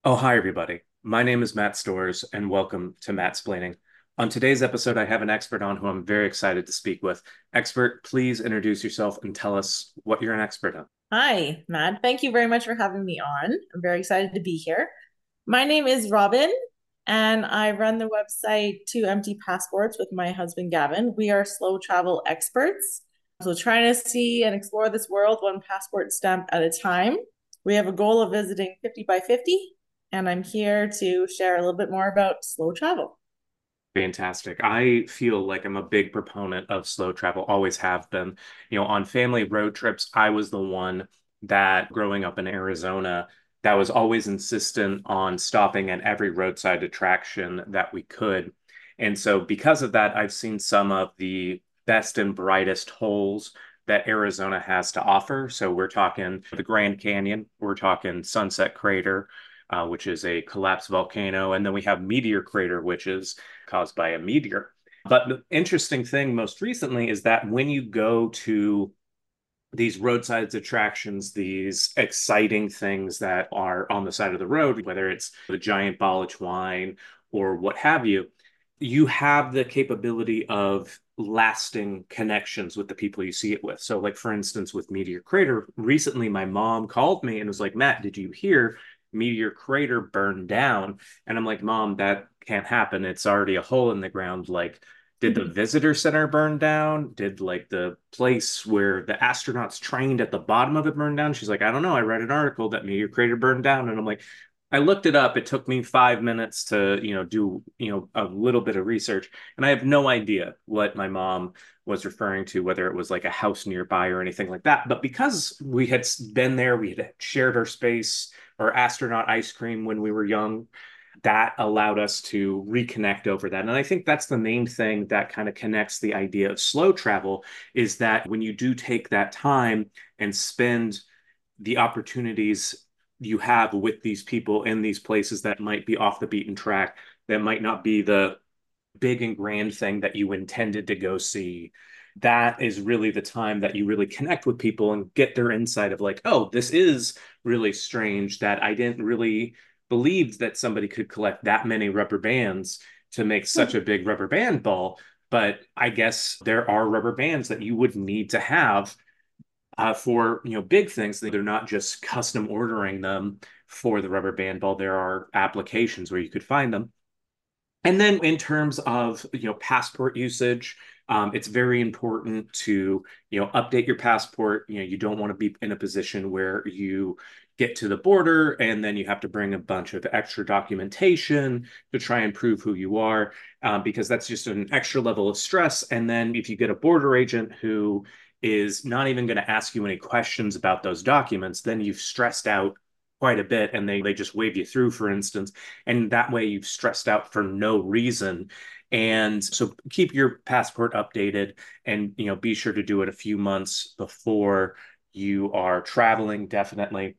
Oh, hi, everybody. My name is Matt Stores, and welcome to Mattsplaining. On today's episode, I have an expert on who I'm very excited to speak with. Expert, please introduce yourself and tell us what you're an expert on. Hi, Matt. Thank you very much for having me on. I'm very excited to be here. My name is Robin, and I run the website Two Empty Passports with my husband Gavin. We are slow travel experts. So, trying to see and explore this world one passport stamp at a time. We have a goal of visiting 50 by 50, and I'm here to share a little bit more about slow travel. Fantastic. I feel like I'm a big proponent of slow travel, always have been. On family road trips, I was the one that growing up in Arizona that was always insistent on stopping at every roadside attraction that we could. And so, because of that, I've seen some of the best and brightest holes that Arizona has to offer. So, we're talking the Grand Canyon, we're talking Sunset Crater, which is a collapsed volcano, and then we have Meteor Crater, which is caused by a meteor. But the interesting thing most recently is that when you go to these roadside attractions, these exciting things that are on the side of the road, whether it's the giant Ballach wine or what have you, you have the capability of lasting connections with the people you see it with. So, like for instance, with Meteor Crater, recently my mom called me and was like, Matt, did you hear Meteor Crater burned down? And I'm like, Mom, that can't happen. It's already a hole in the ground. Like, did the visitor center burn down? Did like the place where the astronauts trained at the bottom of it burn down? She's like, I don't know. I read an article that Meteor Crater burned down. And I'm like, I looked it up. It took me 5 minutes to, do, a little bit of research. And I have no idea what my mom was referring to, whether it was like a house nearby or anything like that. But because we had been there, we had shared our space or astronaut ice cream when we were young, that allowed us to reconnect over that. And I think that's the main thing that kind of connects the idea of slow travel is that when you do take that time and spend the opportunities you have with these people in these places that might be off the beaten track, that might not be the big and grand thing that you intended to go see. That is really the time that you really connect with people and get their insight of like, oh, this is really strange that I didn't really believe that somebody could collect that many rubber bands to make such a big rubber band ball. But I guess there are rubber bands that you would need to have for big things. They're not just custom ordering them for the rubber band ball. There are applications where you could find them. And then in terms of passport usage, it's very important to update your passport. You don't want to be in a position where you get to the border and then you have to bring a bunch of extra documentation to try and prove who you are, because that's just an extra level of stress. And then if you get a border agent who is not even going to ask you any questions about those documents, then you've stressed out quite a bit and they just wave you through, for instance, and that way you've stressed out for no reason. And so keep your passport updated and be sure to do it a few months before you are traveling, definitely.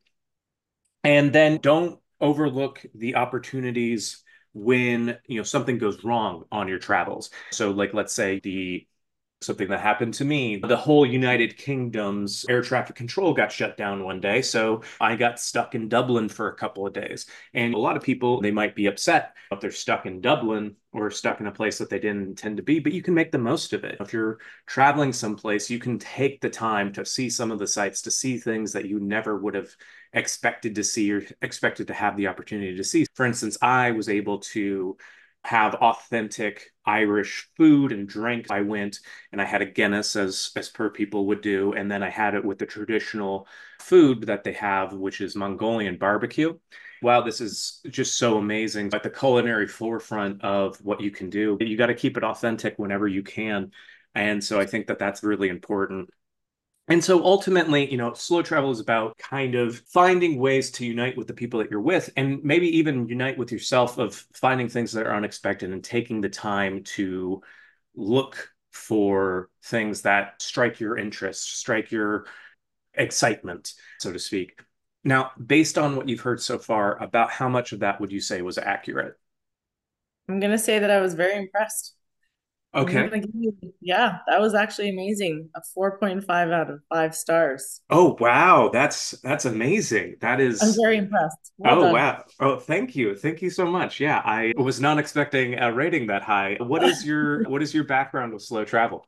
And then don't overlook the opportunities when something goes wrong on your travels. So like let's say the something that happened to me. The whole United Kingdom's air traffic control got shut down one day. So I got stuck in Dublin for a couple of days. And a lot of people, they might be upset if they're stuck in Dublin or stuck in a place that they didn't intend to be, but you can make the most of it. If you're traveling someplace, you can take the time to see some of the sites, to see things that you never would have expected to see or expected to have the opportunity to see. For instance, I was able to have authentic Irish food and drink. I went and I had a Guinness as per people would do, and then I had it with the traditional food that they have, which is Mongolian barbecue. Wow, this is just so amazing. At the culinary forefront of what you can do, you got to keep it authentic whenever you can. And so I think that that's really important. And so ultimately, slow travel is about kind of finding ways to unite with the people that you're with and maybe even unite with yourself of finding things that are unexpected and taking the time to look for things that strike your interest, strike your excitement, so to speak. Now, based on what you've heard so far, about how much of that would you say was accurate? I'm going to say that I was very impressed. I'm Okay. gonna give you, yeah, that was actually amazing. A 4.5 out of 5 stars. Oh wow, that's amazing. That I'm is very impressed. Well Oh done. wow. Oh, thank you. Thank you so much. Yeah, I was not expecting a rating that high. What is your background with slow travel?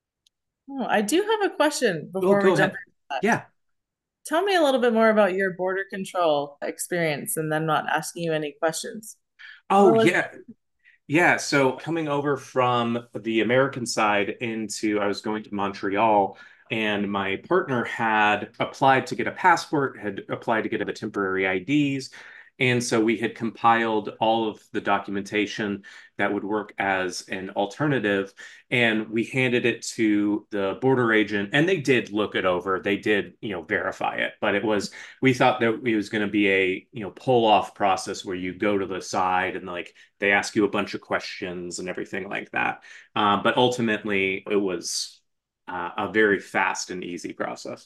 Oh, I do have a question Oh, before we go jump ahead. into that. Yeah. Tell me a little bit more about your border control experience and then not asking you any questions. Oh Where was yeah. Yeah, so coming over from the American side I was going to Montreal, and my partner had applied to get a passport, had applied to get the temporary IDs. And so we had compiled all of the documentation that would work as an alternative, and we handed it to the border agent, and they did look it over. They did, verify it, but we thought that it was going to be a, pull off process where you go to the side and like they ask you a bunch of questions and everything like that. But ultimately, it was a very fast and easy process.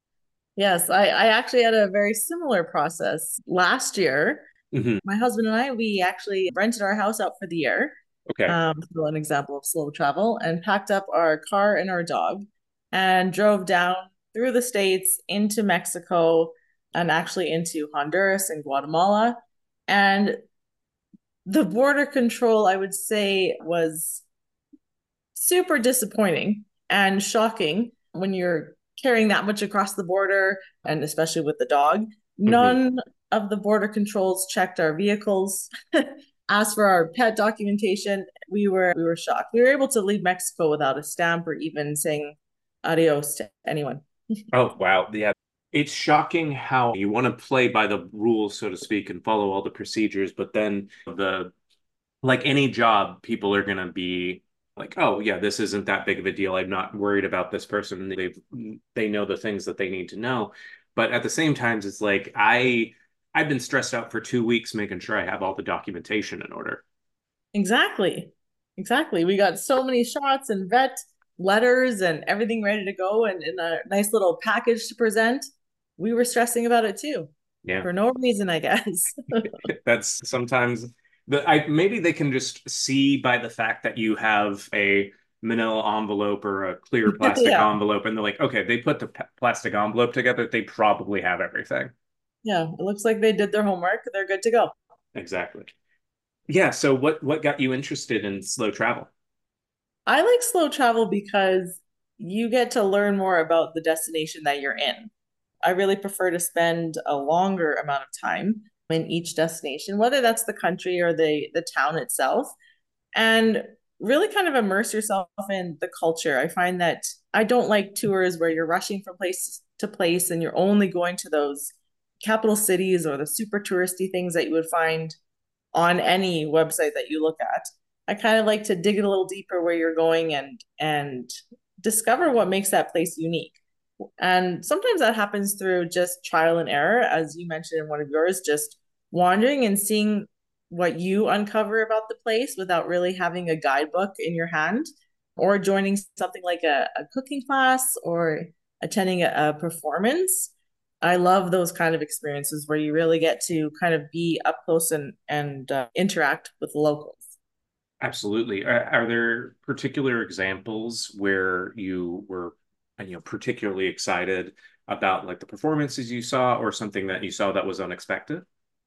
Yes, I actually had a very similar process last year. Hmm. My husband and I, we actually rented our house out for the year. Okay. So an example of slow travel, and packed up our car and our dog and drove down through the states into Mexico and actually into Honduras and Guatemala. And the border control, I would say, was super disappointing and shocking when you're carrying that much across the border, and especially with the dog. Hmm. None of the border controls checked our vehicles. Asked for our pet documentation. We were shocked. We were able to leave Mexico without a stamp or even saying adios to anyone. Oh, wow. Yeah. It's shocking how you want to play by the rules, so to speak, and follow all the procedures, but then like any job, people are going to be like, oh, yeah, this isn't that big of a deal. I'm not worried about this person. They know the things that they need to know. But at the same time, it's like I've been stressed out for 2 weeks making sure I have all the documentation in order. Exactly. Exactly. We got so many shots and vet letters and everything ready to go and in a nice little package to present. We were stressing about it too, Yeah. for no reason, I guess. That's sometimes maybe they can just see by the fact that you have a manila envelope or a clear plastic Yeah. envelope, and they're like, okay, they put the plastic envelope together, they probably have everything. Yeah. It looks like they did their homework. They're good to go. Exactly. Yeah, so what got you interested in slow travel? I like slow travel because you get to learn more about the destination that you're in. I really prefer to spend a longer amount of time in each destination, whether that's the country or the town itself, and really kind of immerse yourself in the culture. I find that I don't like tours where you're rushing from place to place and you're only going to those capital cities or the super touristy things that you would find on any website that you look at. I kind of like to dig a little deeper where you're going and discover what makes that place unique. And sometimes that happens through just trial and error, as you mentioned in one of yours, just wandering and seeing what you uncover about the place without really having a guidebook in your hand, or joining something like a cooking class or attending a performance. I love those kind of experiences where you really get to kind of be up close and interact with the locals. Absolutely. Are there particular examples where you were, particularly excited about like the performances you saw or something that you saw that was unexpected?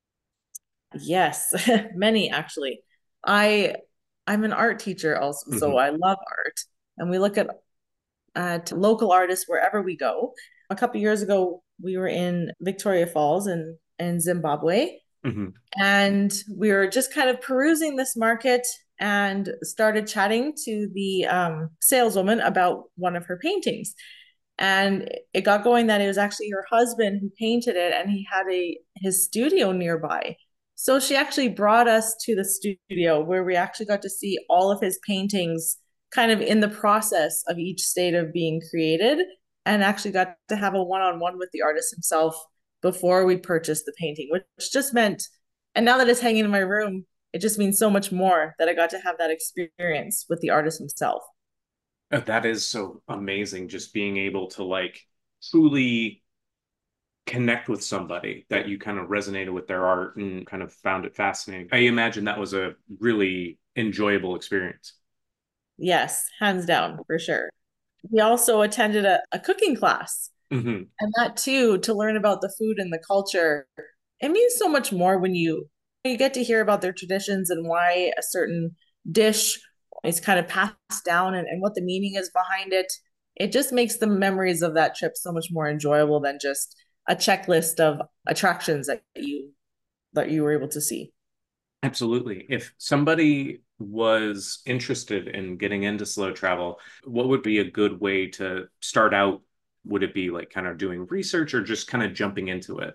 Yes, many actually. I I'm an art teacher also, so Hmm. I love art, and we look at local artists wherever we go. A couple years ago, we were in Victoria Falls in Zimbabwe, Hmm. and we were just kind of perusing this market and started chatting to the saleswoman about one of her paintings. And it got going that it was actually her husband who painted it, and he had a his studio nearby. So she actually brought us to the studio where we actually got to see all of his paintings kind of in the process of each state of being created, and actually got to have a one-on-one with the artist himself before we purchased the painting, which just meant, and now that it's hanging in my room, it just means so much more that I got to have that experience with the artist himself. That is so amazing, just being able to like truly connect with somebody that you kind of resonated with their art and kind of found it fascinating. I imagine that was a really enjoyable experience. Yes, hands down, for sure. We also attended a cooking class, Hmm. and that too, to learn about the food and the culture. It means so much more when you get to hear about their traditions and why a certain dish is kind of passed down and what the meaning is behind it. It just makes the memories of that trip so much more enjoyable than just a checklist of attractions that you were able to see. Absolutely. If somebody was interested in getting into slow travel, what would be a good way to start out? Would it be like kind of doing research or just kind of jumping into it?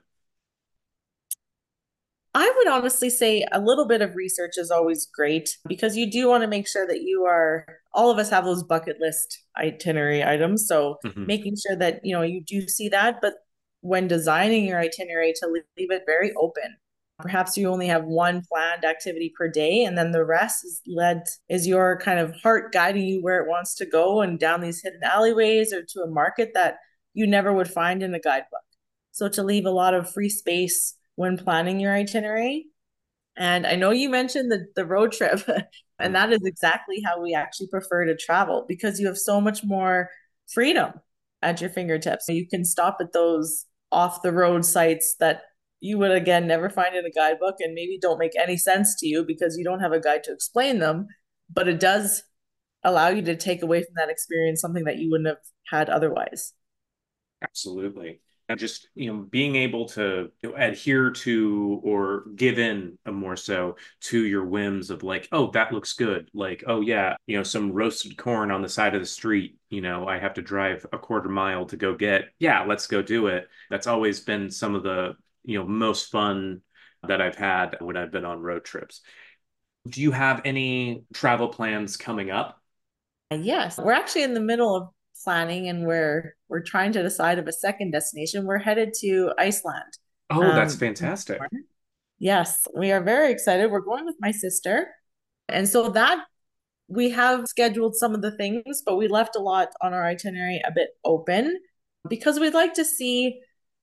I would honestly say a little bit of research is always great because you do want to make sure that all of us have those bucket list itinerary items. So Hmm. making sure that, you do see that, but when designing your itinerary to leave it very open. Perhaps you only have one planned activity per day, and then the rest is your kind of heart guiding you where it wants to go and down these hidden alleyways or to a market that you never would find in a guidebook. So to leave a lot of free space when planning your itinerary. And I know you mentioned the road trip, and that is exactly how we actually prefer to travel because you have so much more freedom at your fingertips. You can stop at those off the road sites that you would again never find in a guidebook and maybe don't make any sense to you because you don't have a guide to explain them, but it does allow you to take away from that experience something that you wouldn't have had otherwise. Absolutely. And just, being able to adhere to or give in more so to your whims of like, oh, that looks good. Like, oh yeah, some roasted corn on the side of the street, I have to drive a quarter mile to go get. Yeah, let's go do it. That's always been some of the, most fun that I've had when I've been on road trips. Do you have any travel plans coming up? Yes, we're actually in the middle of planning and we're trying to decide of a second destination. We're headed to Iceland. Oh, that's Um, fantastic. yes, we are very excited. We're going with my sister. And so that we have scheduled some of the things, but we left a lot on our itinerary a bit open because we'd like to see,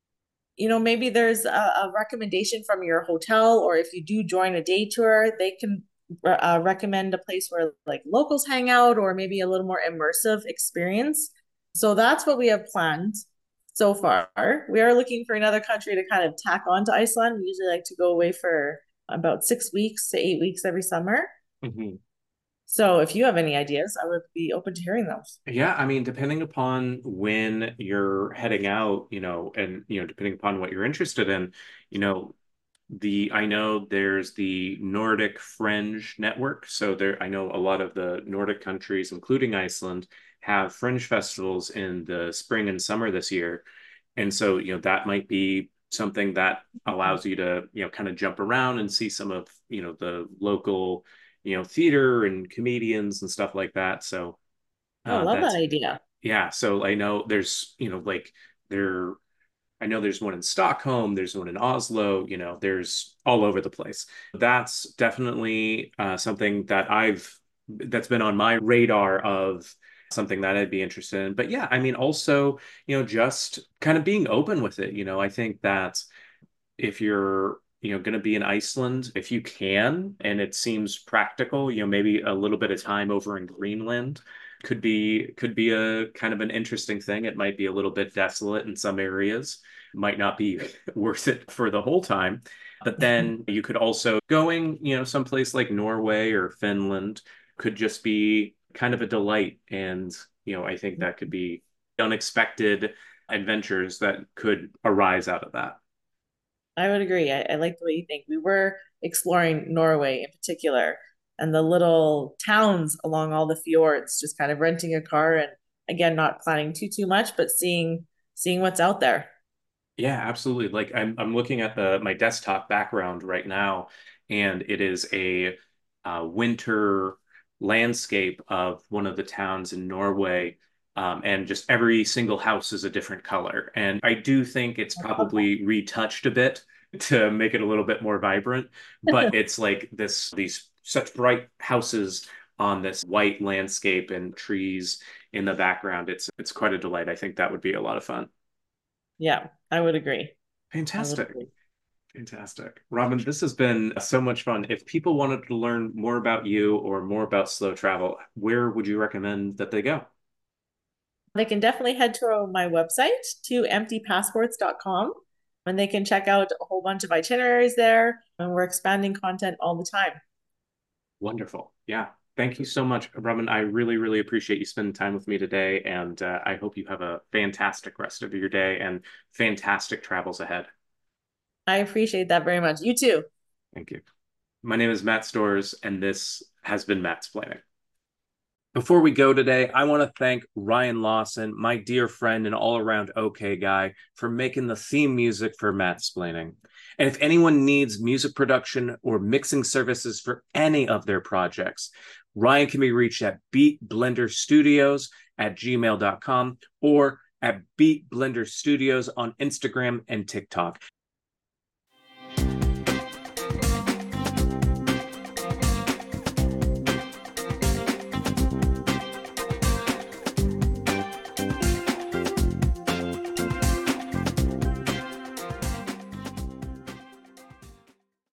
maybe there's a recommendation from your hotel, or if you do join a day tour, they can recommend a place where like locals hang out or maybe a little more immersive experience. So that's what we have planned so far. We are looking for another country to kind of tack on to Iceland. We usually like to go away for about 6 weeks to 8 weeks every summer. Mhm. So if you have any ideas, I would be open to hearing those. Yeah, I mean, depending upon when you're heading out, and depending upon what you're interested in, you know, I know there's the Nordic Fringe Network. So I know a lot of the Nordic countries, including Iceland, have fringe festivals in the spring and summer this year. And so, that might be something that allows you to, kind of jump around and see some of, the local, theater and comedians and stuff like that. So Oh, love that that's idea. yeah. So I know there's, like there, I know there's one in Stockholm, there's one in Oslo, there's all over the place. That's definitely something that's been on my radar of something that I'd be interested in. But yeah, I mean, also, just kind of being open with it. I think that if you're going to be in Iceland, if you can, and it seems practical, maybe a little bit of time over in Greenland could be a kind of an interesting thing. It might be a little bit desolate in some areas, might not be worth it for the whole time. But then you could also going, someplace like Norway or Finland could just be kind of a delight. And, I think that could be unexpected adventures that could arise out of that. I would agree. I like the way you think. We were exploring Norway in particular and the little towns along all the fjords, just kind of renting a car and again, not planning too much, but seeing what's out there. Yeah, absolutely. Like I'm looking at the my desktop background right now, and it is a winter landscape of one of the towns in Norway, and just every single house is a different color. And I do think it's probably retouched a bit to make it a little bit more vibrant, but it's like these such bright houses on this white landscape and trees in the background. It's quite a delight. I think that would be a lot of fun. Yeah, I would agree. I would Fantastic. agree. Fantastic. Robin, this has been so much fun. If people wanted to learn more about you or more about slow travel, where would you recommend that they go? They can definitely head to my website, to emptypassports.com, and they can check out a whole bunch of itineraries there. And we're expanding content all the time. Wonderful. Yeah. Thank you so much, Robin. I really, really appreciate you spending time with me today. And I hope you have a fantastic rest of your day and fantastic travels ahead. I appreciate that very much. You too. Thank you. My name is Matt Stores, and this has been Matt's Planning. Before we go today, I want to thank Ryan Lawson, my dear friend and all around okay guy, for making the theme music for Mattsplaining. And if anyone needs music production or mixing services for any of their projects, Ryan can be reached at beatblenderstudios@gmail.com or at Beat Blender Studios on Instagram and TikTok.